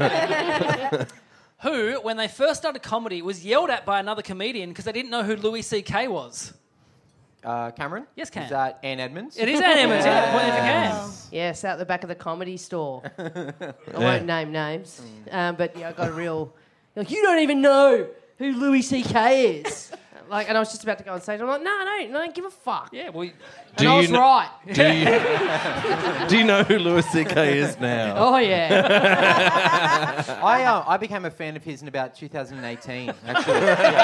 who, when they first started comedy, was yelled at by another comedian because they didn't know who Louis C.K. was? Cameron? Yes, Cam. Is that Ann Edmonds? It is Ann Edmonds, yeah. Point if you can. Yes, out the back of the comedy store. I won't name names, but yeah, I got a real... Like, you don't even know who Louis C.K. is. Like, and I was just about to go on stage. I'm like, no, I don't give a fuck. Yeah, well... And I was right. Do you know who Louis C.K. is now? Oh, yeah. I became a fan of his in about 2018, actually.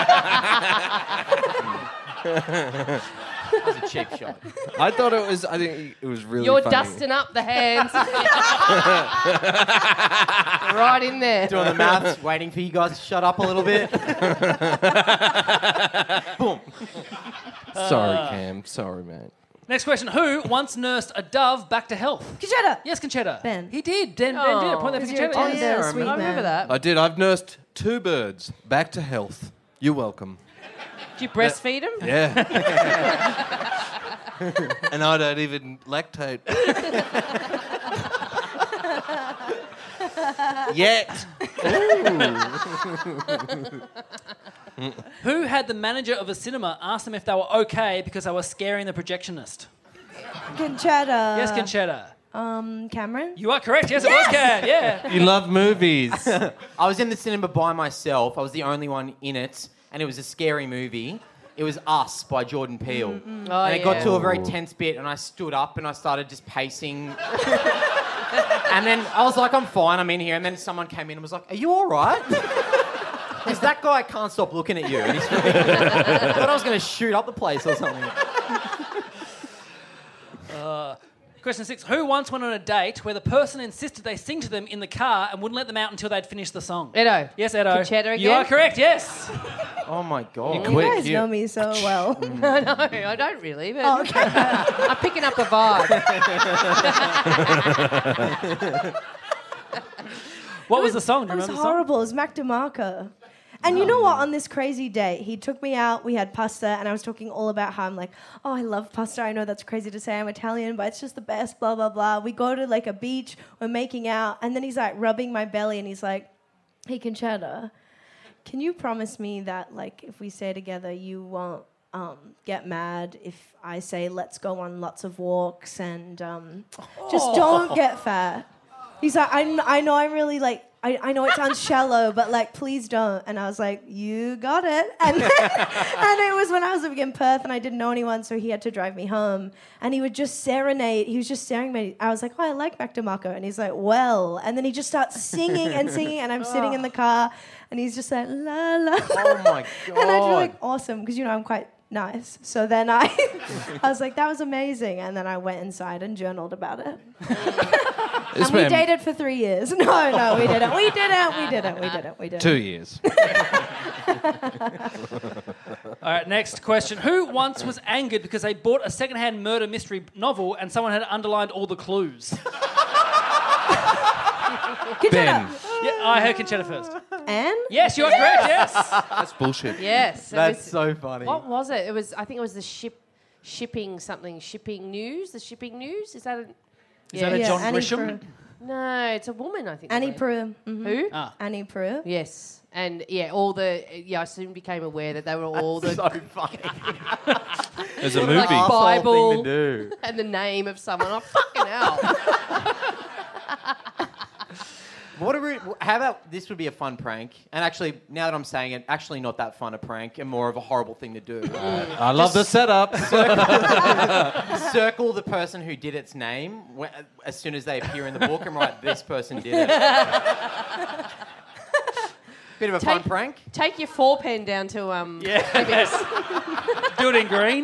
That was a cheap shot. I think it was really You're funny. dusting up the hands. Right in there. Doing the maths, waiting for you guys to shut up a little bit. Boom. Sorry, Cam. Sorry, mate. Next question. Who once nursed a dove back to health? Conchetta. Yes, Conchetta. Ben. He did. Ben did it. Point there for You're a Conchetta. tender, sweet I remember man. that. I did. I've nursed 2 birds back to health. You're welcome. Did you breastfeed him? Yeah. And I don't even lactate. Yet. Who had the manager of a cinema ask them if they were okay because they were scaring the projectionist? Conchetta. Yes, Conchetta. Cameron. You are correct. Yes, it was Cat. Yeah. You love movies. I was in the cinema by myself. I was the only one in it, and it was a scary movie. It was Us by Jordan Peele. Oh, And it got to a very tense bit, and I stood up and I started just pacing. And then I was like, I'm fine, I'm in here. And then someone came in and was like, are you all right? Because that guy can't stop looking at you. And he's I thought I was going to shoot up the place or something. Question 6. Who once went on a date where the person insisted they sing to them in the car and wouldn't let them out until they'd finished the song? Edo. Yes, Edo. Conchetta again? You are correct, yes. Oh, my God. You guys know me so well. No, I don't really, but I'm picking up the vibe. What was the song? Do It you was remember the song? horrible. It was Mac DeMarco. And you know what? On this crazy date, he took me out. We had pasta, and I was talking all about how I'm like, oh, I love pasta. I know that's crazy to say. I'm Italian, but it's just the best, blah, blah, blah. We go to, like, a beach. We're making out. And then he's, like, rubbing my belly, and he's like, hey, Conchetta, can you promise me that, like, if we stay together, you won't get mad if I say let's go on lots of walks and just don't get fat? He's like, I know I'm really, like, I know it sounds shallow, but, like, please don't. And I was like, you got it. And and it was when I was living in Perth and I didn't know anyone, so he had to drive me home. And he would just serenade. He was just staring at me. I was like, oh, I like Mac DeMarco. And he's like, well. And then he just starts singing and singing, and I'm sitting in the car, and he's just like, la, la. Oh, my God. And I feel like, awesome, because, you know, I'm quite nice. So then I was like, that was amazing. And then I went inside and journaled about it. And we dated for 3 years. No, we didn't. We didn't. 2 years. All right, next question. Who once was angered because they bought a secondhand murder mystery novel and someone had underlined all the clues? Ben. Yeah, I heard Conchetta first. Anne? Yes, you are correct. Yes. That's bullshit. Yes. That's so funny. What was it? I think it was the shipping news. The shipping news? Is that a... Is that a John Annie Grisham? Prue. No, it's a woman, I think. Annie Prue. Mhm. Who? Annie Prue. Yes. And I soon became aware that they were all the So funny. There's a like movie. Arsehole Bible thing to do. and the name of someone. Oh, fucking hell. How about this would be a fun prank? And actually, now that I'm saying it, actually not that fun a prank and more of a horrible thing to do. I love the setup. Circle the person who did its name as soon as they appear in the book and write, this person did it. Bit of a fun prank. Take your 4-pen down to Do it in green.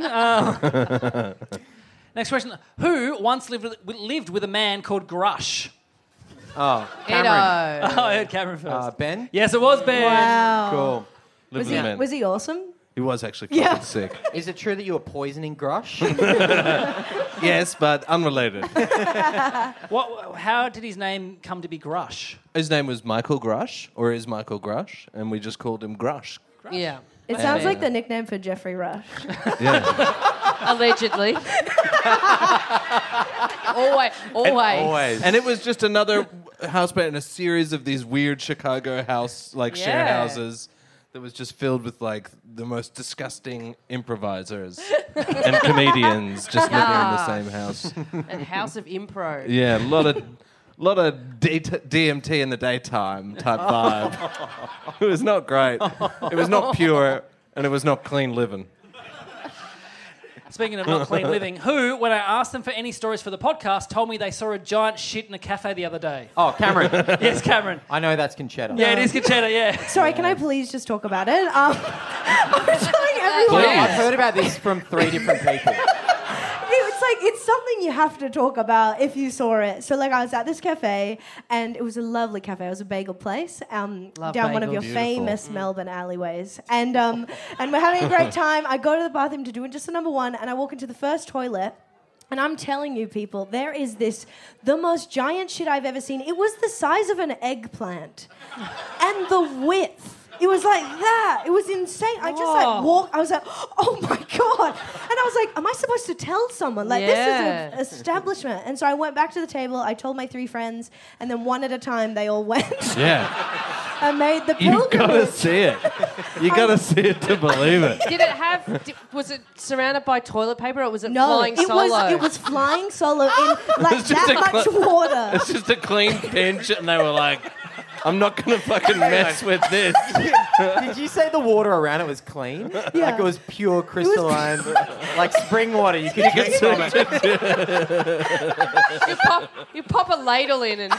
Next question. Who once lived with a man called Grush? Oh, Edo. Cameron. I heard Cameron first. Ben? Yes, it was Ben. Wow. Cool. Was he awesome? He was actually fucking sick. Is it true that you were poisoning Grush? Yes, but unrelated. How did his name come to be Grush? His name was Michael Grush, or is Michael Grush, and we just called him Grush. Yeah. It sounds like the nickname for Jeffrey Rush. Yeah. Allegedly. Always. And it was just another housemate in a series of these weird Chicago share houses that was just filled with like the most disgusting improvisers and comedians just living in the same house. A house of impro. Yeah, a lot of DMT in the daytime type vibe. It was not great. It was not pure, and it was not clean living. Speaking of not clean living, who, when I asked them for any stories for the podcast, told me they saw a giant shit in a cafe the other day? Oh, Cameron. Yes, Cameron. I know that's Conchetta. Yeah, it is Conchetta, yeah. Sorry, can I please just talk about it? I'm telling everyone. I've heard about this from 3 different people. It's something you have to talk about if you saw it. So, I was at this cafe, and it was a lovely cafe. It was a bagel place down one of your famous Melbourne alleyways. And we're having a great time. I go to the bathroom to do just the number one, and I walk into the first toilet. And I'm telling you, people, there is the most giant shit I've ever seen. It was the size of an eggplant. And the width. It was like that. It was insane. I just walked. I was like, oh my God. And I was like, am I supposed to tell someone? This is an establishment. And so I went back to the table. I told my 3 friends. And then one at a time, they all went. Yeah. And made the pilgrimage. You gotta see it. You gotta see it to believe it. Did it have... was it surrounded by toilet paper or was it flying solo? It was flying solo in that much water. It's just a clean pinch, and they were like, I'm not going to fucking mess with this. Did you say the water around it was clean? Yeah. Like it was pure crystalline, like spring water. You could drink from it. You pop a ladle in and...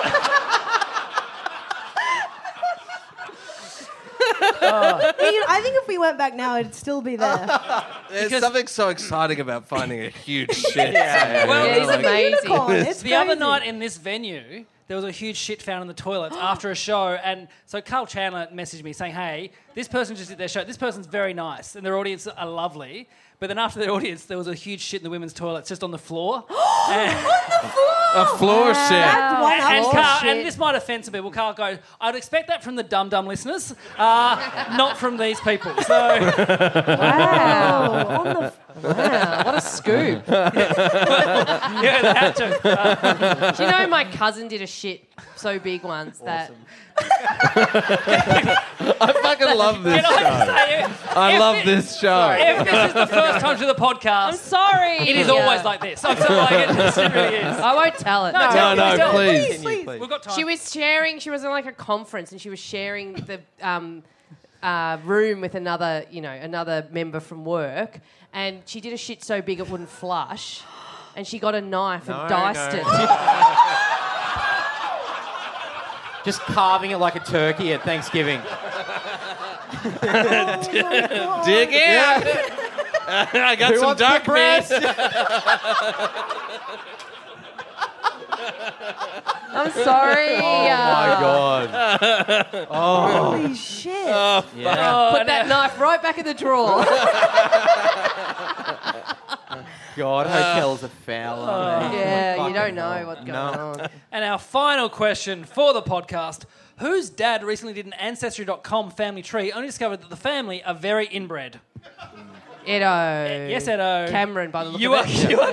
I think if we went back now, it'd still be there. There's something so exciting about finding a huge shit. Well, it's amazing. It's The other crazy. night in this venue, there was a huge shit found in the toilets after a show, and so Carl Chandler messaged me saying, hey, this person just did their show. This person's very nice, and their audience are lovely. But then after the audience, there was a huge shit in the women's toilets just on the floor. A floor shit. And this might offend some people. Carl goes, I'd expect that from the Dum listeners, not from these people. So, Wow, what a scoop. yeah, they had to. Do you know my cousin did a shit so big once that... I fucking love this Can I show. say it? I love this show. If this is the first time to the podcast, I'm sorry. it is always like this. I'm sorry, it really is. I won't tell it. tell No, it, tell it. please. We've got time. She was in like a conference and she was sharing the room with another member from work, and she did a shit so big it wouldn't flush, and she got a knife and diced it. Just carving it like a turkey at Thanksgiving. Dig in. I got some dark meat. I'm sorry. My God. Holy shit. Put that knife right back in the drawer. God, hotels are foul, aren't they? Yeah, you Fucking don't know hell. what's going No. on. And our final question for the podcast: whose dad recently did an Ancestry.com family tree? Only discovered that the family are very inbred. Edo. Yes, Edo. Cameron, by the look You of are. it. You are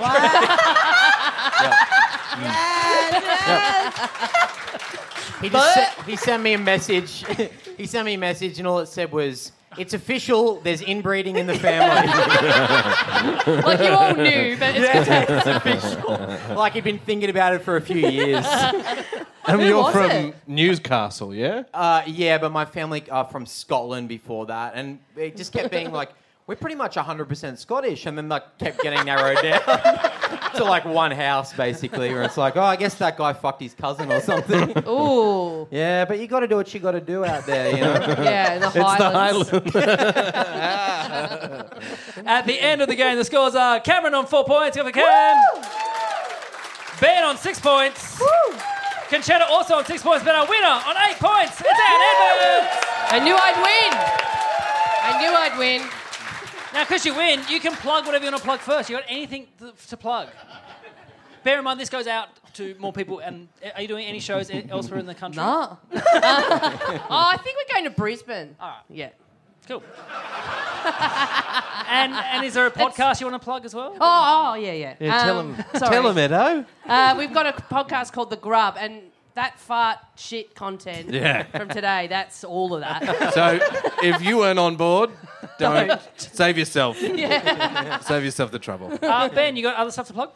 He sent me a message. He sent me a message, and all it said was, "It's official. There's inbreeding in the family." Like you all knew, but it's It's official. Like he'd been thinking about it for a few years. And you're was from it? Newcastle, yeah? Yeah, but my family are from Scotland before that, and it just kept being like, we're pretty much 100% Scottish, and then like kept getting narrowed down to like one house basically, where it's like, oh, I guess that guy fucked his cousin or something. Ooh. Yeah, but you got to do what you got to do out there, you know. Yeah, in the Highlands. At the end of the game, the scores are Cameron on 4 points. Go for Cam. Ben on 6 points. Conchetta also on 6 points, but our winner on 8 points. It's Anne Edmonds. I knew I'd win. Now, because you win, you can plug whatever you want to plug first. You got anything to plug? Bear in mind, this goes out to more people. And are you doing any shows elsewhere in the country? No. I think we're going to Brisbane. All right. Yeah. Cool. and is there a podcast you want to plug as well? Oh, yeah. Yeah, tell him, sorry. Edo. We've got a podcast called The Grub, and that fart shit content from today, that's all of that. So if you weren't on board, don't save yourself. Yeah. Save yourself the trouble. Ben, you got other stuff to plug?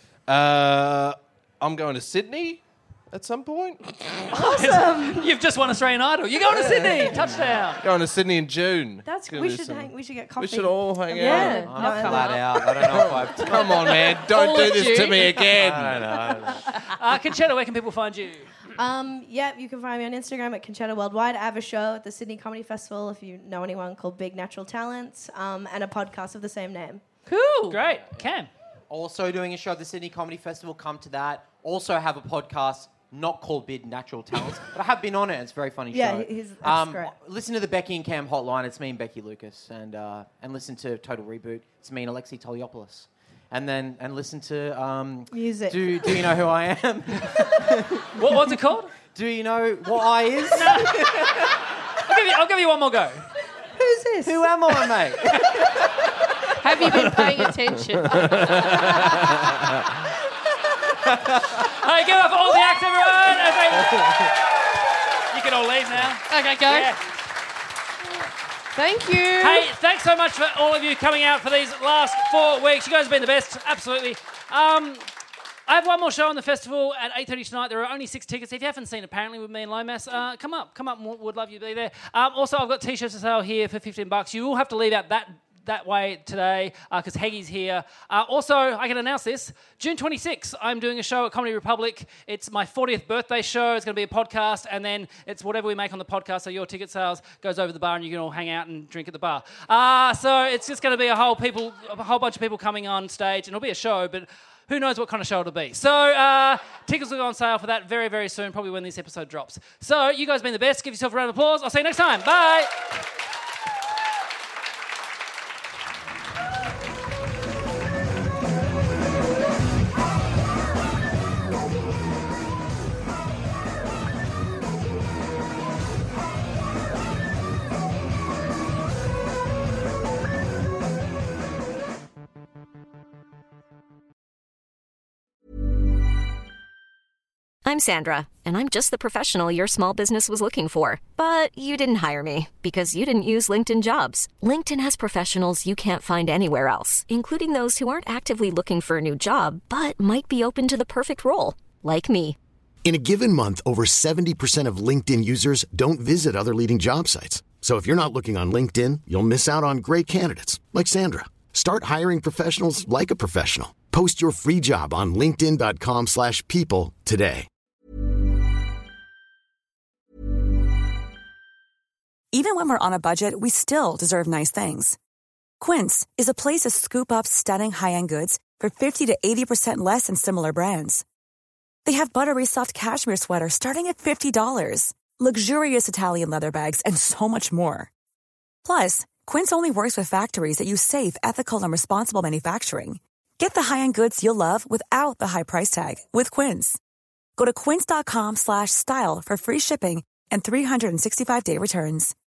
I'm going to Sydney at some point. You've just won Australian Idol. You're going to Sydney. Touchdown. Going to Sydney in June. We should get coffee. We should all hang Yeah. out. I'm flat out. I don't know if I've... Come on, man. Don't All do of this you. to me again. I don't know. Conchetta, where can people find you? You can find me on Instagram at Conchetta Worldwide. I have a show at the Sydney Comedy Festival, if you know anyone, called Big Natural Talents, and a podcast of the same name. Cool. Great. Cam. Also doing a show at the Sydney Comedy Festival. Come to that. Also have a podcast not called Big Natural Talents, but I have been on it. It's a very funny show. That's great. Listen to the Becky and Cam hotline. It's me and Becky Lucas. And listen to Total Reboot. It's me and Alexi Toliopoulos. And listen to... music. Do you know who I am? What's it called? Do you know what I is? I'll give you one more go. Who's this? Who am I, mate? Have you been paying attention? Hey, give it up for all the acts, everyone. You can all leave now. Okay, go. Yeah. Thank you. Hey, thanks so much for all of you coming out for these last 4 weeks. You guys have been the best, absolutely. I have one more show on the festival at 8:30 tonight. There are only 6 tickets. If you haven't seen Apparently with me and Lomas, come up. Would love you to be there. Also, I've got T-shirts for sale here for $15. You will have to leave out that way today because Heggy's here. Also, I can announce this. June 26th, I'm doing a show at Comedy Republic. It's my 40th birthday show. It's going to be a podcast, and then it's whatever we make on the podcast, so your ticket sales goes over the bar and you can all hang out and drink at the bar. So it's just going to be a whole bunch of people coming on stage, and it'll be a show, but who knows what kind of show it'll be. So tickets will go on sale for that very, very soon, probably when this episode drops. So you guys have been the best. Give yourself a round of applause. I'll see you next time. Bye. I'm Sandra, and I'm just the professional your small business was looking for. But you didn't hire me because you didn't use LinkedIn Jobs. LinkedIn has professionals you can't find anywhere else, including those who aren't actively looking for a new job, but might be open to the perfect role, like me. In a given month, over 70% of LinkedIn users don't visit other leading job sites. So if you're not looking on LinkedIn, you'll miss out on great candidates like Sandra. Start hiring professionals like a professional. Post your free job on linkedin.com/people today. Even when we're on a budget, we still deserve nice things. Quince is a place to scoop up stunning high-end goods for 50 to 80% less than similar brands. They have buttery soft cashmere sweaters starting at $50, luxurious Italian leather bags, and so much more. Plus, Quince only works with factories that use safe, ethical, and responsible manufacturing. Get the high-end goods you'll love without the high price tag with Quince. Go to quince.com/style for free shipping and 365-day returns.